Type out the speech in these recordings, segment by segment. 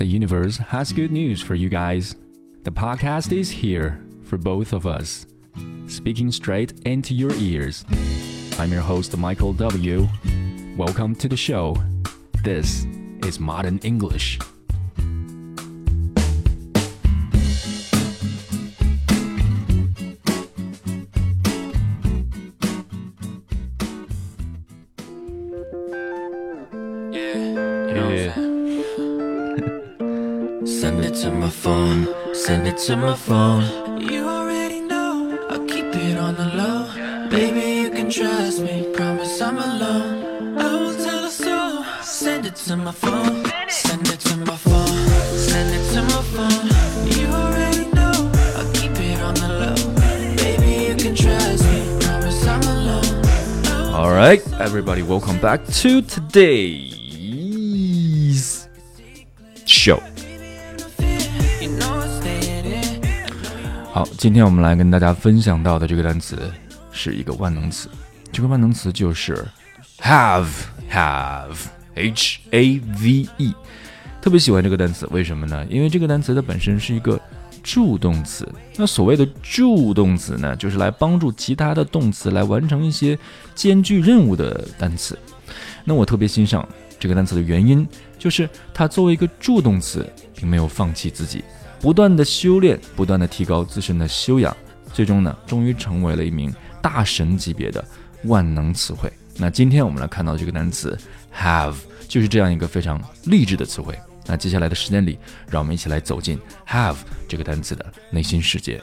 The universe has good news for you guys. The podcast is here for both of us, speaking straight into your ears. I'm your host, Michael W. Welcome to the show. This is Modern English. Send it to my phone, send it to my phone. You already know, I'll keep it on the low. Baby, you can trust me, promise I'm alone. I will tell a soul, send it to my phone, send it to my phone, send it to my phone. You already know, I'll keep it on the low. Baby, you can trust me, promise I'm alone. Alright, everybody, welcome back to today's show.好，今天我们来跟大家分享到的这个单词是一个万能词，这个万能词就是 have H-A-V-E。 特别喜欢这个单词，为什么呢？因为这个单词它本身是一个助动词，那所谓的助动词呢，就是来帮助其他的动词来完成一些艰巨任务的单词。那我特别欣赏这个单词的原因，就是它作为一个助动词并没有放弃自己，不断的修炼，不断的提高自身的修养，最终呢，终于成为了一名大神级别的万能词汇。那今天我们来看到这个单词 have 就是这样一个非常励志的词汇。那接下来的时间里，让我们一起来走进 have 这个单词的内心世界。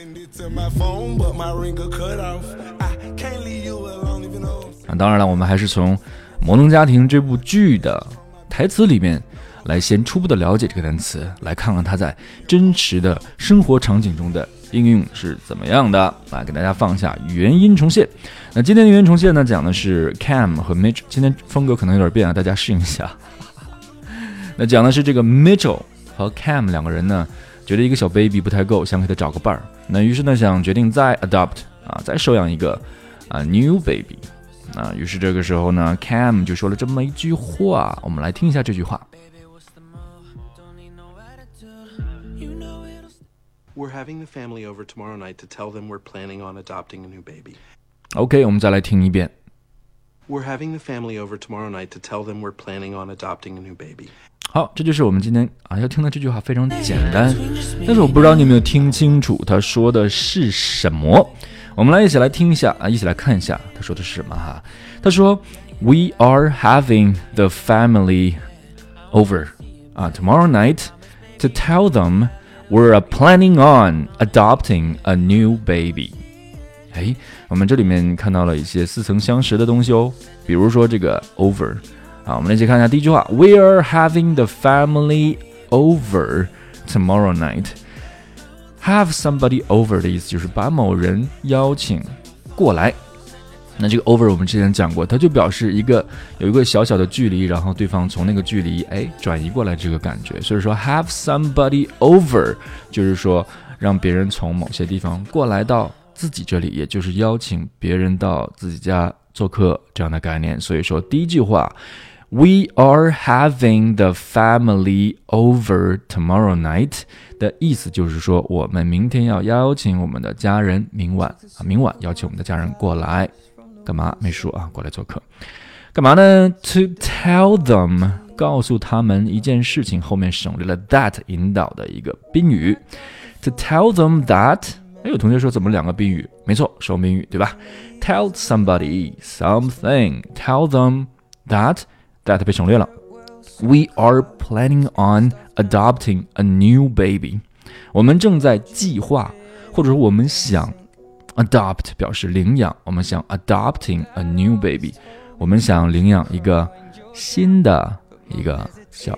当然了，我们还是从《摩登家庭》这部剧的台词里面来先初步的了解这个单词，来看看它在真实的生活场景中的应用是怎么样的。来给大家放一下原音重现。那今天的原音重现呢，讲的是 Cam 和 Mitch， 今天风格可能有点变啊，大家适应一下。那讲的是这个 Mitchell 和 Cam 两个人呢，觉得一个小 baby 不太够，想给他找个伴儿。那于是呢，想决定再 adopt 再收养一个new baby。于是这个时候呢 ，Cam 就说了这么一句话，我们来听一下这句话。 We're having the family over tomorrow night to tell them we're planning on adopting a new baby. OK， 我们再来听一遍。 We're having the family over tomorrow night to tell them we're planning on adopting a new baby. 好，这就是我们今天要听的这句话，非常简单，但是我不知道你有没有听清楚他说的是什么。我们来一起来听一下一起来看一下他说的是什么哈。他说 We are having the family over tomorrow night to tell them we're planning on adopting a new baby. 我们这里面看到了一些似曾相识的东西哦，比如说这个 over我们来一起看一下第一句话 We are having the family over tomorrow night.Have somebody over 的意思就是把某人邀请过来。那这个 over 我们之前讲过，它就表示有一个小小的距离，然后对方从那个距离转移过来这个感觉。所以说 have somebody over 就是说让别人从某些地方过来到自己这里，也就是邀请别人到自己家做客这样的概念。所以说第一句话We are having the family over tomorrow night 的意思就是说，我们明天要邀请我们的家人明晚邀请我们的家人过来干嘛？没说过来做客。干嘛呢 ？To tell them 告诉他们一件事情，后面省略了 that 引导的一个宾语。To tell them that， 有同学说怎么两个宾语？没错，双宾语对吧 ？Tell somebody something， tell them that。That 被省略了。We are planning on adopting a new baby. 我们正在计划，或者说我们想 adopt 表示领养，我们想 adopting a new baby， 我们想领养一个新的一个小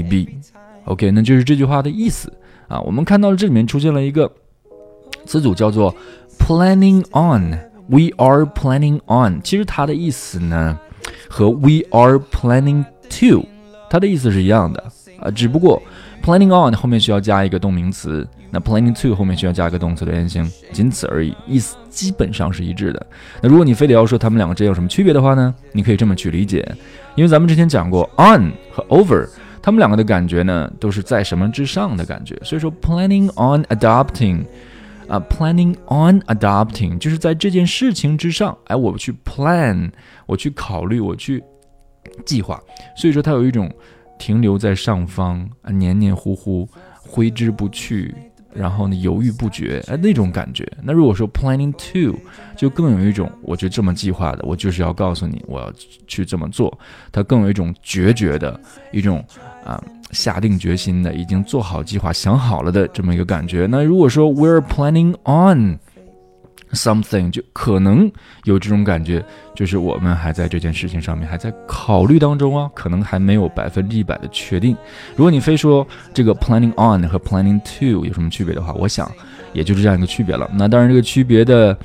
baby。OK， 那就是这句话的意思我们看到了这里面出现了一个词组叫做 planning on。We are planning on， 其实它的意思呢和 we are planning to 它的意思是一样的只不过 planning on 后面需要加一个动名词，那 planning to 后面需要加一个动词的原形，仅此而已，意思基本上是一致的。那如果你非得要说他们两个之间有什么区别的话呢，你可以这么去理解，因为咱们之前讲过 on 和 over 他们两个的感觉呢都是在什么之上的感觉，所以说 planning on adopting。planning on adopting 就是在这件事情之上，我去 plan， 我去考虑，我去计划，所以说它有一种停留在上方，黏黏糊糊，挥之不去，然后呢犹豫不决，那种感觉。那如果说 planning to 就更有一种我就这么计划的，我就是要告诉你我要去这么做，它更有一种决绝的一种下定决心的，已经做好计划想好了的这么一个感觉。那如果说 we're planning on something 就可能有这种感觉，就是我们还在这件事情上面还在考虑当中可能还没有100%的确定。如果你非说这个 planning on 和 planning to 有什么区别的话，我想也就是这样一个区别了。那当然这个区别的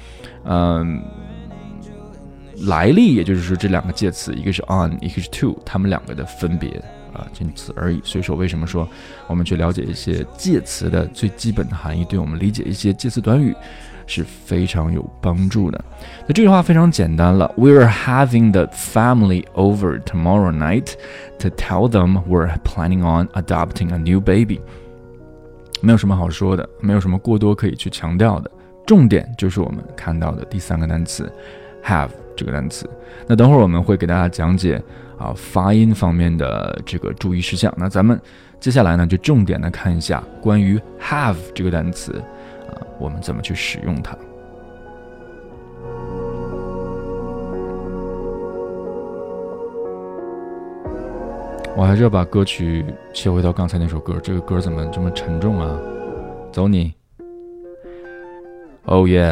来历，也就是说这两个介词一个是 on 一个是 to， 他们两个的分别仅此而已。所以说为什么说我们去了解一些介词的最基本的含义，对我们理解一些介词短语是非常有帮助的。那这句话非常简单了， We're having the family over tomorrow night to tell them we're planning on adopting a new baby。 没有什么好说的，没有什么过多可以去强调的，重点就是我们看到的第三个单词 have 这个单词。那等会儿我们会给大家讲解发音方面的这个注意事项。那咱们接下来呢就重点的看一下关于 have 这个单词我们怎么去使用它。我还是要把歌曲切回到刚才那首歌，这个歌怎么这么沉重啊？走你 Oh yeah。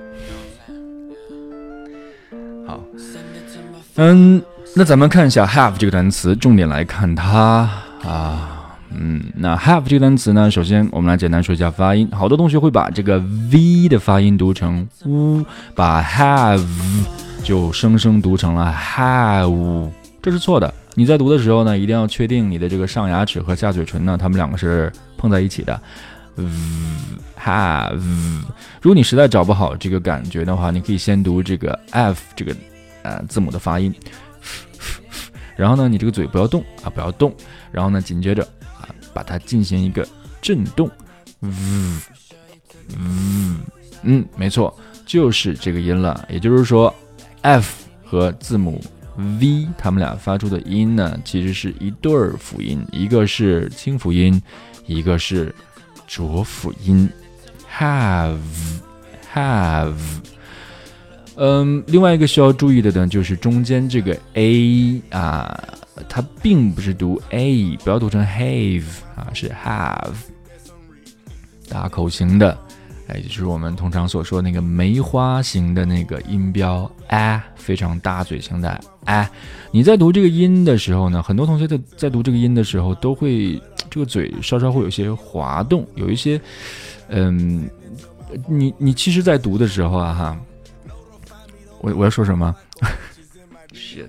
好，那咱们看一下 have 这个单词，重点来看它那 have 这个单词呢，首先我们来简单说一下发音。好多同学会把这个 v 的发音读成 u， 把 have 就生生读成了 have， 这是错的。你在读的时候呢，一定要确定你的这个上牙齿和下嘴唇呢，它们两个是碰在一起的。have， 如果你实在找不好这个感觉的话，你可以先读这个 f 这个字母的发音，然后呢，你这个嘴不要动不要动，然后呢，紧接着把它进行一个震动，没错，就是这个音了。也就是说 F 和字母 V 它们俩发出的音呢，其实是一对辅音，一个是清辅音，一个是浊辅音。have。另外一个需要注意的呢，就是中间这个 a 它并不是读 a， 不要读成 have 是 have， 大口型的，也就是我们通常所说那个梅花型的那个音标非常大嘴型的你在读这个音的时候呢，很多同学在读这个音的时候都会这个嘴稍稍会有些滑动，有一些你其实在读的时候我要说什么shit，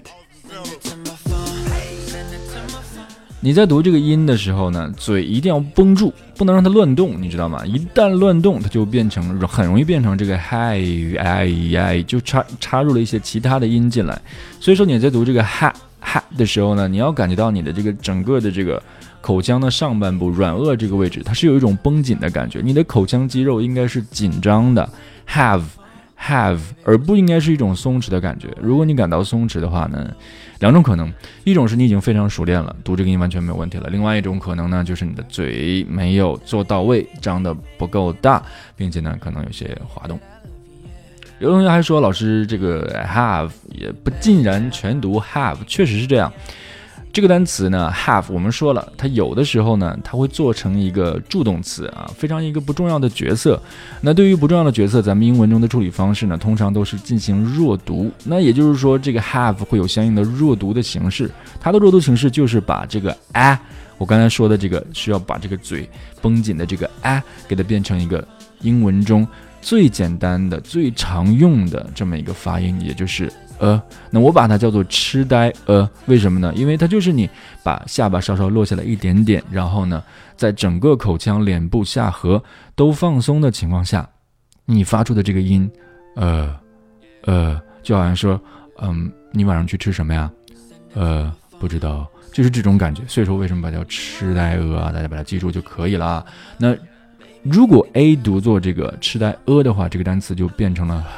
你在读这个音的时候呢，嘴一定要绷住，不能让它乱动，你知道吗？一旦乱动，它就很容易变成这个嗨，就插入了一些其他的音进来。所以说你在读这个哈的时候呢，你要感觉到你的这个整个的这个口腔的上半部软腭这个位置，它是有一种绷紧的感觉，你的口腔肌肉应该是紧张的 have， 而不应该是一种松弛的感觉。如果你感到松弛的话呢，两种可能，一种是你已经非常熟练了，读这个音完全没有问题了，另外一种可能呢，就是你的嘴没有做到位，张得不够大，并且呢可能有些滑动。有同学还说老师这个 have 也不尽然全读 have， 确实是这样。这个单词呢 have 我们说了，它有的时候呢它会做成一个助动词非常一个不重要的角色。那对于不重要的角色，咱们英文中的处理方式呢通常都是进行弱读，那也就是说这个 have 会有相应的弱读的形式，它的弱读形式就是把这个我刚才说的这个需要把这个嘴绷紧的这个给它变成一个英文中最简单的最常用的这么一个发音，也就是那我把它叫做痴呆为什么呢？因为它就是你把下巴稍稍落下来一点点，然后呢在整个口腔脸部下颌都放松的情况下，你发出的这个音就好像说你晚上去吃什么呀不知道，就是这种感觉。所以说为什么把它叫痴呆啊？大家把它记住就可以了。那如果 A 读作这个痴呆的话，这个单词就变成了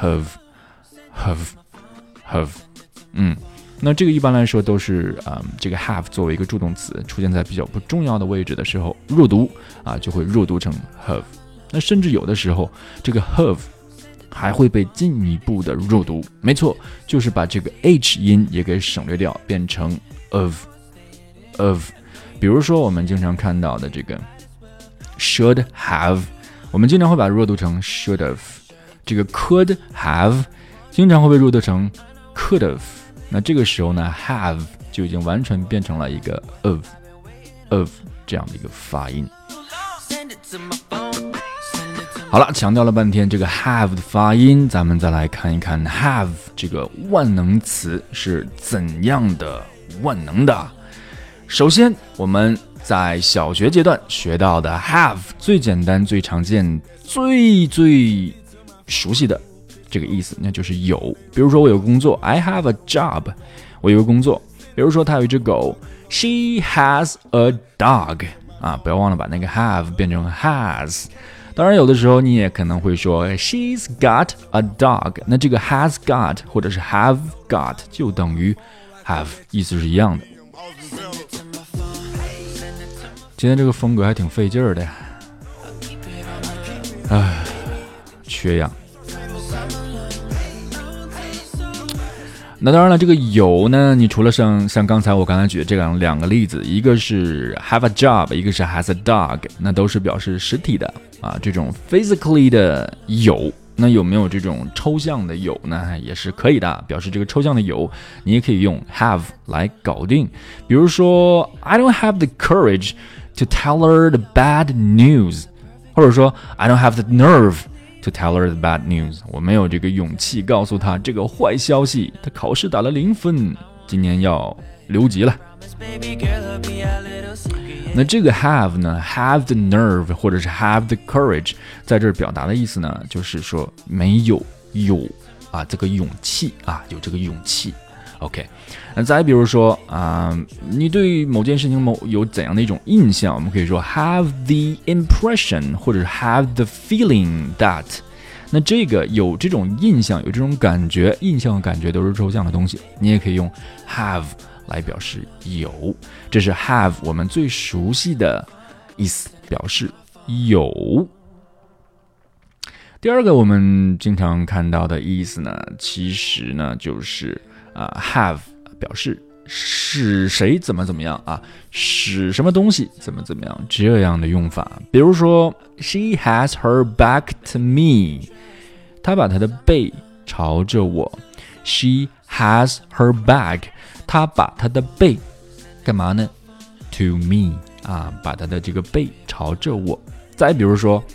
have。那这个一般来说都是这个 have 作为一个助动词出现在比较不重要的位置的时候，弱读就会弱读成 have。那甚至有的时候这个 have 还会被进一步的弱读，没错，就是把这个 h 音也给省略掉，变成 of。比如说我们经常看到的这个 should have， 我们经常会把它弱读成 should have。这个 could have 经常会被弱读成 could have。那这个时候呢 have 就已经完全变成了一个 of 这样的一个发音。好了，强调了半天这个 have 的发音，咱们再来看一看 have 这个万能词是怎样的万能的。首先我们在小学阶段学到的 have 最简单最常见最熟悉的这个意思那就是有。比如说我有工作 I have a job， 我有个工作。比如说他有一只狗 She has a dog， 不要忘了把那个 have 变成 has。 当然有的时候你也可能会说 She's got a dog， 那这个 has got 或者是 have got 就等于 have， 意思是一样的。今天这个风格还挺费劲儿的呀，缺氧。那当然了，这个有呢，你除了像刚才我举的这两个例子，一个是 have a job， 一个是 has a dog， 那都是表示实体的这种 physically 的有。那有没有这种抽象的有呢？也是可以的，表示这个抽象的有，你也可以用 have 来搞定。比如说 I don't have the courage to tell her the bad news， 或者说 I don't have the nerve to tell her the bad news， 我没有这个勇气告诉她这个坏消息，她考试打了0分，今年要留级了。那这个 have 呢 have the nerve 或者是 have the courage， 在这儿表达的意思呢，就是说没有这个勇气有这个勇气。OK， 那再比如说你对某件事情有怎样的一种印象，我们可以说 have the impression 或者是 have the feeling that。 那这个有这种印象有这种感觉，印象和感觉都是抽象的东西，你也可以用 have 来表示有。这是 have 我们最熟悉的意思，表示有。第二个我们经常看到的意思呢，其实呢就是have 表示使谁怎么样使什么东西怎么样这样的用法。比如说 She has her back to me， 她把她的背朝着我。 She has her back， 她把她的背干嘛呢？ To me， 把她的这个背朝着我。再比如说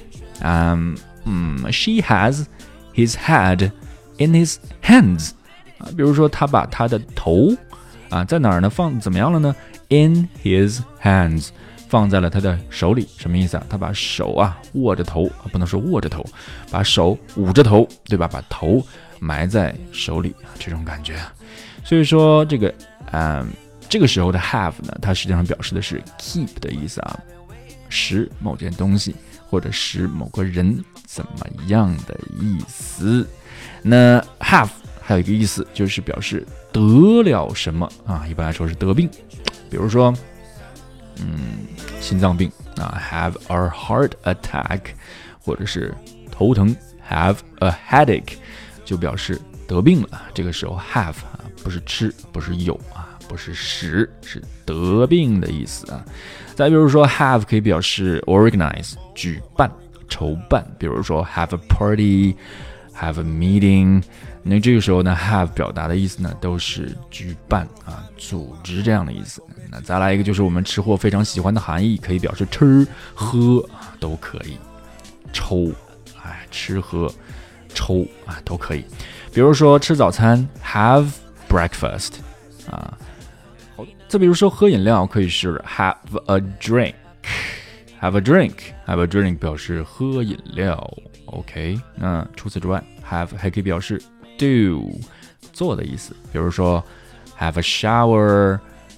She has his head in his hands，比如说他把他的头在哪儿呢？怎么样了呢？ In his hands， 放在了他的手里。什么意思他把手握着头，不能说握着头，把手捂着头，对吧？把头埋在手里，这种感觉。所以说这个这个时候的 have 呢，它实际上表示的是 keep 的意思使某件东西或者使某个人怎么样的意思。那 have还有一个意思就是表示得了什么一般来说是得病。比如说心脏病have a heart attack， 或者是头疼 have a headache， 就表示得病了。这个时候 have 不是吃，不是有不是使，是得病的意思再比如说 have 可以表示 organize 举办筹办。比如说 have a party， have a meeting， 那这个时候呢 have 表达的意思呢都是举办组织这样的意思。那再来一个就是我们吃货非常喜欢的含义，可以表示吃喝都可以，抽吃喝抽都可以。比如说吃早餐 have breakfast再比如说喝饮料可以是 have a drink， have a drink 表示喝饮料。 OK， 那除此之外 have 还可以表示 do 做的意思。比如说 have a shower，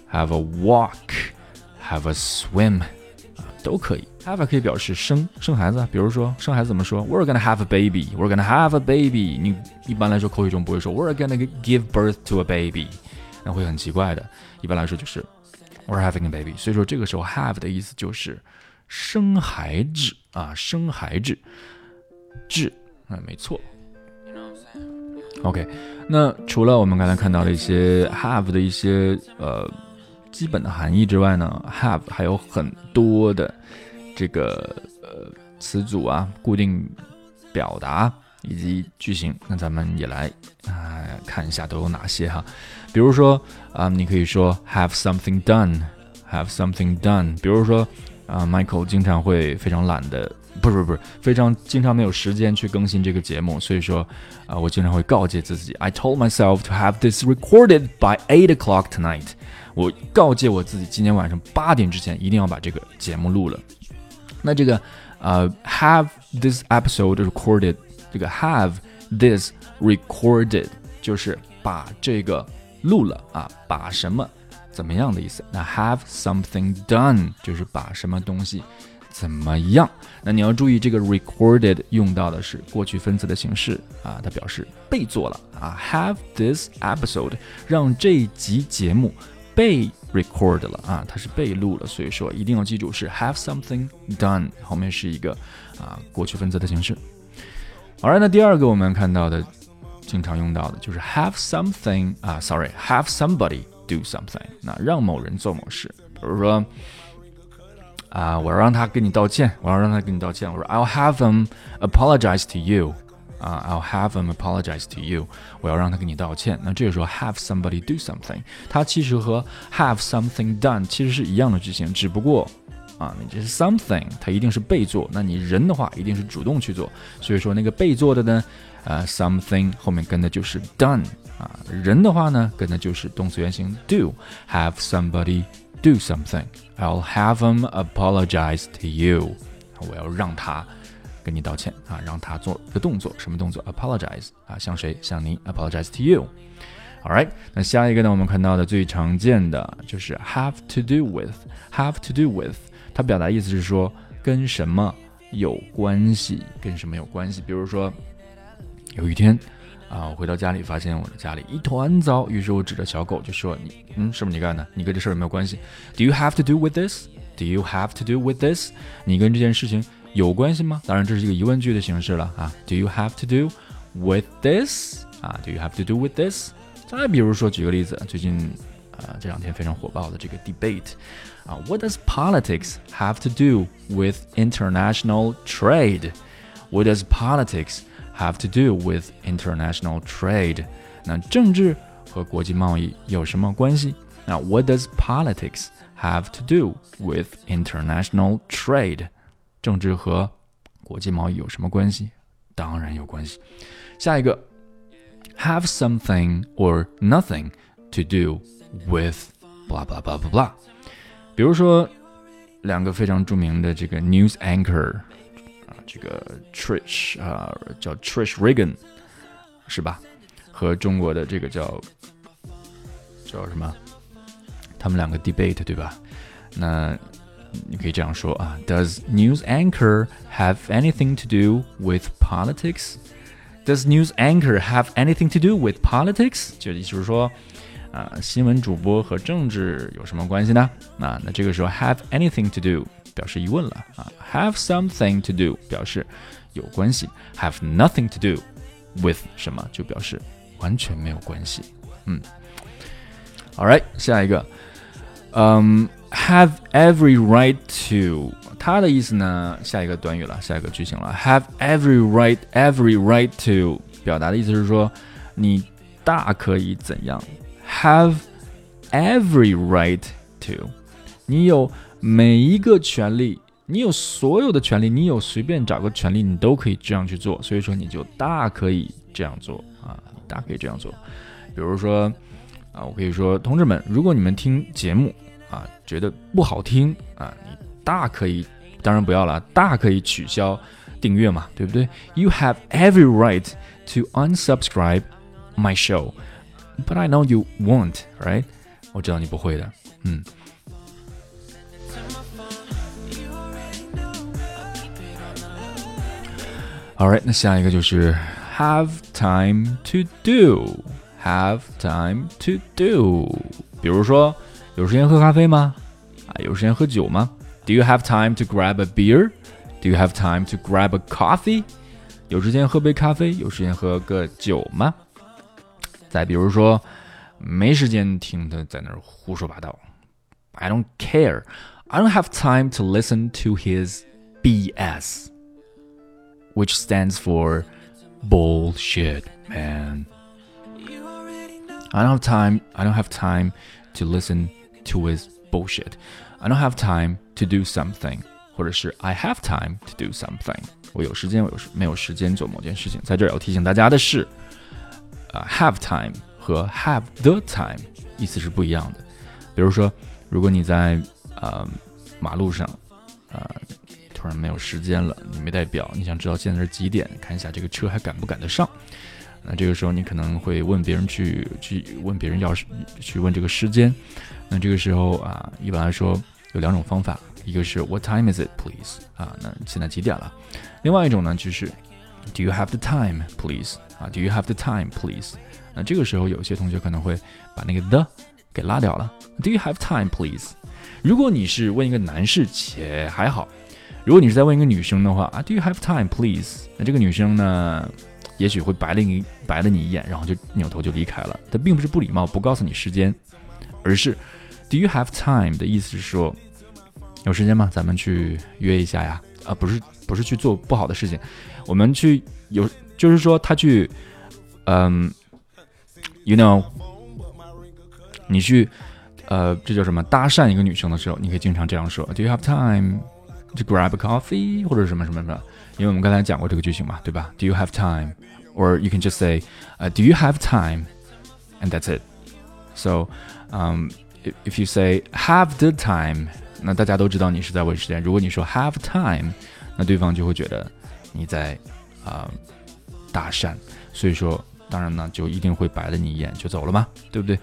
have a walk, have a swim，都可以。have 可以表示生孩子，比如说生孩子怎么说 ？We're gonna have a baby. We're gonna have a baby. 你一般来说口语中不会说 We're gonna give birth to a baby， 那会很奇怪的。一般来说就是 We're having a baby。所以说这个时候 have 的意思就是生孩子啊，生孩子，治没错。OK， 那除了我们刚才看到的一些 have 的一些基本的含义之外呢 ，have 还有很多的这个词组啊、固定表达以及句型，那咱们也来看一下都有哪些哈。比如说你可以说 have something done，have something done。比如说Michael 经常会非常懒的，不是，非常经常没有时间去更新这个节目，所以说我经常会告诫自己 I told myself to have this recorded by 8 o'clock tonight。我告诫我自己，今天晚上8点之前一定要把这个节目录了。那这个have this episode recorded， 这个 have this recorded 就是把这个录了把什么怎么样的意思。那 have something done 就是把什么东西怎么样。那你要注意这个 recorded 用到的是过去分词的形式它表示被做了have this episode 让这一集节目被 record 了它是被录了，所以说一定要记住是 have something done 后面是一个过去分词的形式。Alright， 那第二个我们看到的经常用到的就是 have something have somebody do something， 那让某人做某事。比如说我要让他跟你道歉，我说 I'll have him apologize to you I'll have him apologize to you， 我要让他跟你道歉。那这个时候 have somebody do something 它其实和 have something done 其实是一样的句型，只不过你这是 something 它一定是被做，那你人的话一定是主动去做，所以说那个被做的呢something 后面跟的就是 done人的话呢跟的就是动词原形 do have somebody do something I'll have him apologize to you， 我要让他跟你道歉让他做一个动作，什么动作 apologize 向谁？向你 apologize to you。 Alright， 那下一个呢我们看到的最常见的就是 have to do with， have to do with 它表达意思是说跟什么有关系，跟什么有关系。比如说有一天我回到家里发现我的家里一团糟，于是我指着小狗就说是不是你干的？你跟这事儿有没有关系？ Do you have to do with this？ Do you have to do with this？ 你跟这件事情有关系吗？当然这是一个疑问句的形式了Do you have to do with this？ Do you have to do with this？ 再比如说举个例子，最近这两天非常火爆的这个 debate What does politics have to do with international trade？ What does politics have to do with international trade？ 那政治和国际贸易有什么关系？那 What does politics have to do with international trade？ 政治和国际贸易有什么关系？当然有关系。下一个 have something or nothing to do with blah blah blah blah blah。 比如说两个非常著名的这个 news anchor这个 Trish 叫 Trish Regan 是吧？和中国的这个叫什么？他们两个 debate 对吧？那你可以这样说Does news anchor have anything to do with politics? Does news anchor have anything to do with politics? 就意思是说新闻主播和政治有什么关系呢？那这个时候 have anything to do 表示疑问了have something to do 表示有关系 have nothing to do with 什么就表示完全没有关系Alright， 下一个have every right to 它的意思呢下一个短语了，下一个句型了 have every right to 表达的意思是说你大可以怎样have every right to 你有每一个权利，你有所有的权利，你有随便找个权利你都可以这样去做，所以说你就大可以这样做你大可以这样做。比如说我可以说同志们，如果你们听节目觉得不好听你大可以，当然不要了，大可以取消订阅嘛，对不对？ You have every right to unsubscribe my show But I know you won't, right? 我知道你不会的 Alright， 那下一个就是 have time to do， have time to do。比如说，有时间喝咖啡吗？有时间喝酒吗？ Do you have time to grab a beer? Do you have time to grab a coffee? 有时间喝杯咖啡，有时间喝个酒吗？再比如说，没时间听他在那儿胡说八道。I don't care. I don't have time to listen to his BS.Which stands for bullshit, man. I don't have time to listen to his bullshit. I don't have time to do something. 或者是 I have time to do something. 我有时间，我没有时间做某件事情。在这儿要提醒大家的是，have time 和 have the time 意思是不一样的。比如说，如果你在马路上突然没有时间了，你没带表，你想知道现在是几点，看一下这个车还赶不赶得上。那这个时候你可能会问别人去问别人去问这个时间。那这个时候一般来说有两种方法，一个是 What time is it, please？ 那现在几点了？另外一种呢就是 Do you have the time, please？ Do you have the time, please？ 那这个时候有些同学可能会把那个 the 给拉掉了。Do you have time, please？ 如果你是问一个男士且还好。如果你是在问一个女生的话Do you have time, please？ 那这个女生呢，也许会白了你一眼，然后就扭头就离开了。她并不是不礼貌，不告诉你时间，而是 Do you have time 的意思是说，有时间吗？咱们去约一下呀。不是去做不好的事情，我们去就是说她去you know， 你去这叫什么搭讪一个女生的时候，你可以经常这样说 Do you have time?To grab a coffee 或者什么，因为我们刚才讲过这个句型嘛，对吧？ Do you have time? Or you can just say, Do you have time? And that's it. So, if you say have the time, 那大家都知道你是在问时间。如果你说 have time, 那对方就会觉得你在搭讪。所以说，当然呢，就一定会白了你一眼就走了嘛，对不对？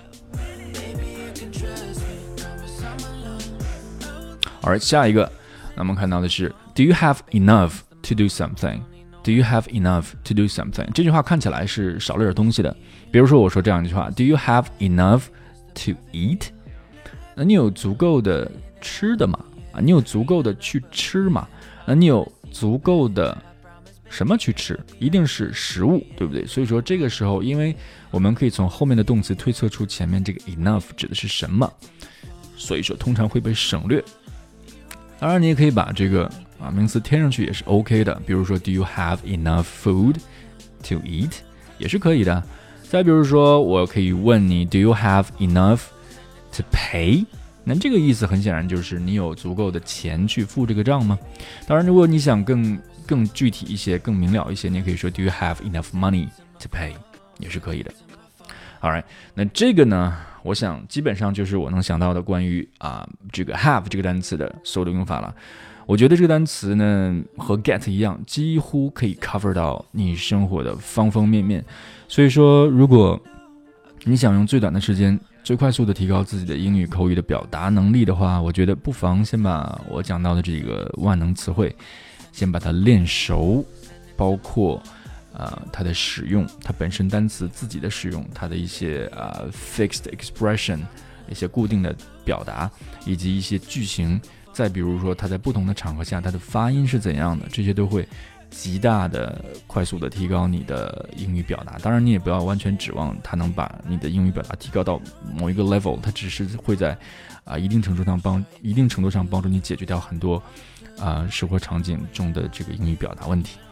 好，下一个。那我们看到的是 Do you have enough to do something? Do you have enough to do something? 这句话看起来是少了点东西的。比如说我说这样一句话 Do you have enough to eat? 那你有足够的吃的吗？你有足够的去吃吗？那你有足够的什么去吃？一定是食物，对不对？所以说这个时候，因为我们可以从后面的动词推测出前面这个 enough 指的是什么，所以说通常会被省略。当然你也可以把这个名词添上去也是 OK 的，比如说 Do you have enough food to eat 也是可以的。再比如说我可以问你 Do you have enough to pay？ 那这个意思很显然就是你有足够的钱去付这个账吗？当然如果你想更具体一些更明了一些，你也可以说 Do you have enough money to pay 也是可以的。Alright， 那这个呢，我想基本上就是我能想到的关于这个 have 这个单词的所有的用法了。我觉得这个单词呢和 get 一样，几乎可以 cover 到你生活的方方面面。所以说，如果你想用最短的时间、最快速的提高自己的英语口语的表达能力的话，我觉得不妨先把我讲到的这个万能词汇，先把它练熟，包括它的使用，它本身单词自己的使用，它的一些fixed expression， 一些固定的表达，以及一些句型，再比如说它在不同的场合下它的发音是怎样的，这些都会极大的快速的提高你的英语表达。当然你也不要完全指望它能把你的英语表达提高到某一个 level， 它只是会在一定程度上帮助你解决掉很多生活场景中的这个英语表达问题。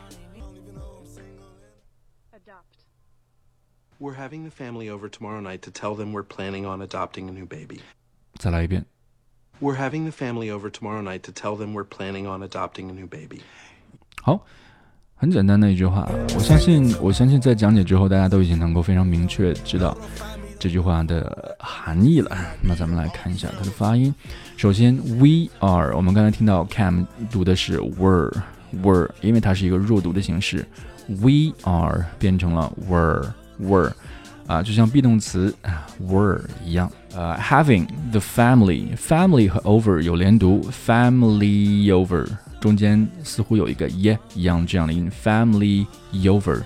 We're having the family over tomorrow night to tell them we're planning on adopting a new baby. 再来一遍。 We're having the family over tomorrow night to tell them we're planning on adopting a new baby. 好，很简单的一句话，我相信在讲解之后，大家都已经能够非常明确知道这句话的含义了。那咱们来看一下它的发音。首先 we are， 我们刚才听到 Cam 读的是 were， 因为它是一个弱读的形式， we are 变成了 were， 就像 be 动词 were 一样， having the family 和 over 有连读 family over 中间似乎有一个耶一样这样的音 family over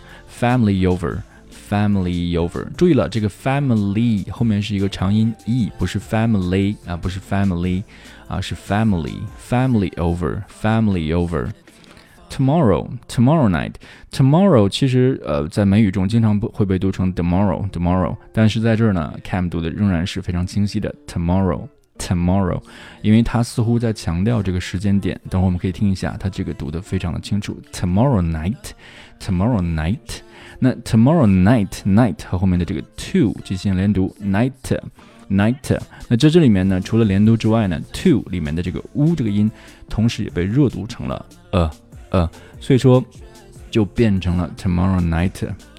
注意了，这个 family 后面是一个长音 e 不是 family 不是 family 是 family over tomorrow night tomorrow 其实在美语中经常会被读成 tomorrow 但是在这儿呢 Cam 读的仍然是非常清晰的 tomorrow 因为他似乎在强调这个时间点，等会我们可以听一下他这个读的非常的清楚 tomorrow night 那 tomorrow night 和后面的这个 to 进行连读 night 那在这里面呢，除了连读之外呢 to 里面的这个 这个音同时也被弱读成了所以说就变成了 tomorrow night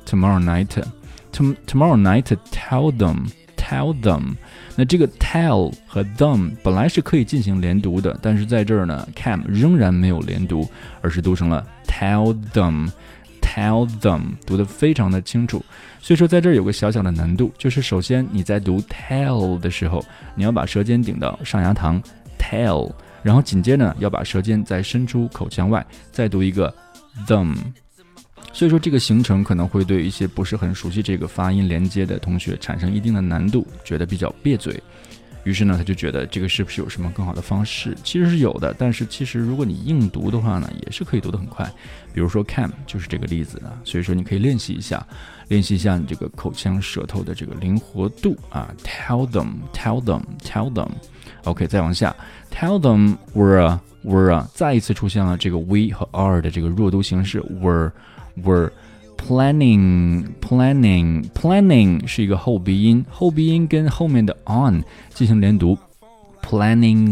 tell them 那这个 tell 和 them 本来是可以进行连读的，但是在这儿呢 Cam 仍然没有连读，而是读成了 tell them 读得非常的清楚。所以说在这儿有个小小的难度，就是首先你在读 tell 的时候，你要把舌尖顶到上牙膛 tell， 然后紧接着要把舌尖再伸出口腔外，再读一个 them。所以说这个形成可能会对一些不是很熟悉这个发音连接的同学产生一定的难度，觉得比较别嘴。于是呢，他就觉得这个是不是有什么更好的方式？其实是有的，但是其实如果你硬读的话呢，也是可以读得很快。比如说 Cam 就是这个例子啊，所以说你可以练习一下你这个口腔舌头的这个灵活度啊。Tell them。OK， 再往下 ，Tell them were， 再一次出现了这个 we 和 are 的这个弱读形式 were planning 是一个后鼻音跟后面的 on 进行连读 planning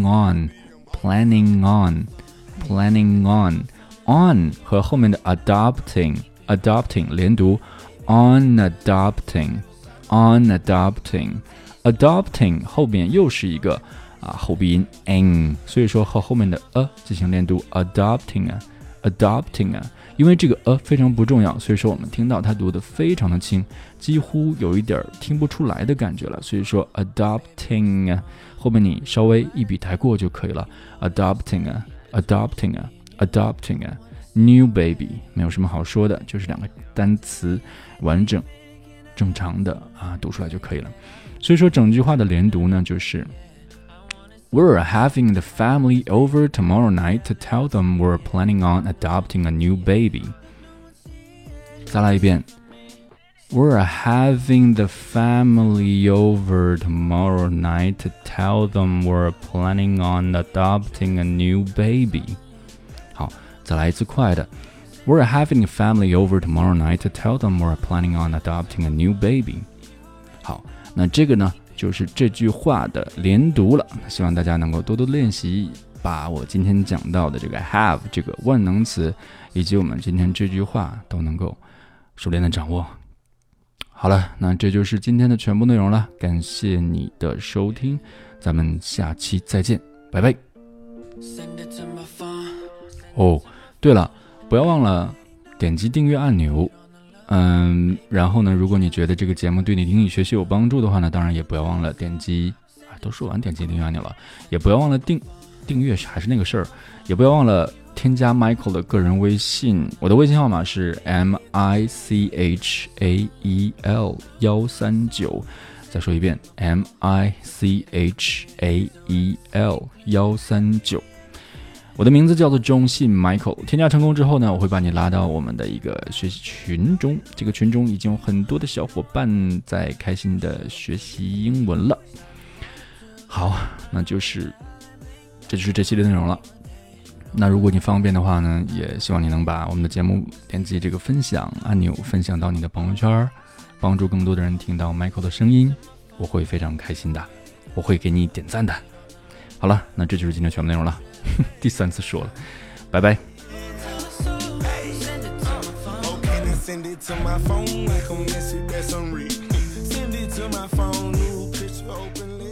on 和后面的 adopting 连读 on adopting 后边又是一个后鼻音 n， 所以说和后面的进行连读 adopting 因为这个非常不重要，所以说我们听到它读得非常的轻，几乎有一点听不出来的感觉了。所以说 adopting 后面你稍微一笔带过就可以了 adopting new baby 没有什么好说的，就是两个单词完整正常的读出来就可以了。所以说整句话的连读呢，就是 We're having the family over tomorrow night to tell them we're planning on adopting a new baby. 再来一遍 We're having the family over tomorrow night to tell them we're planning on adopting a new baby. 好，再来一次快的 We're having a family over tomorrow night to tell them we're planning on adopting a new baby. 好，那这个呢就是这句话的连读了，希望大家能够多多练习，把我今天讲到的这个 have 这个万能词，以及我们今天这句话都能够熟练的掌握。好了，那这就是今天的全部内容了，感谢你的收听，咱们下期再见，拜拜。对了，不要忘了点击订阅按钮。然后呢，如果你觉得这个节目对你英语学习有帮助的话呢，当然也不要忘了点击都说完点击订阅按钮了，也不要忘了订阅还是那个事儿，也不要忘了添加 Michael 的个人微信，我的微信号码是 MICHAEL139，再说一遍 MICHAEL139。我的名字叫做中信 Michael， 添加成功之后呢，我会把你拉到我们的一个学习群中，这个群中已经有很多的小伙伴在开心的学习英文了。好，那这就是这期的内容了。那如果你方便的话呢，也希望你能把我们的节目点击这个分享按钮，分享到你的朋友圈，帮助更多的人听到 Michael 的声音，我会非常开心的，我会给你点赞的。好了，那这就是今天全部内容了。第3次说了，拜拜。Send it to my phone like I'm Messi, that's unreal. Send it to my phone, new picture open.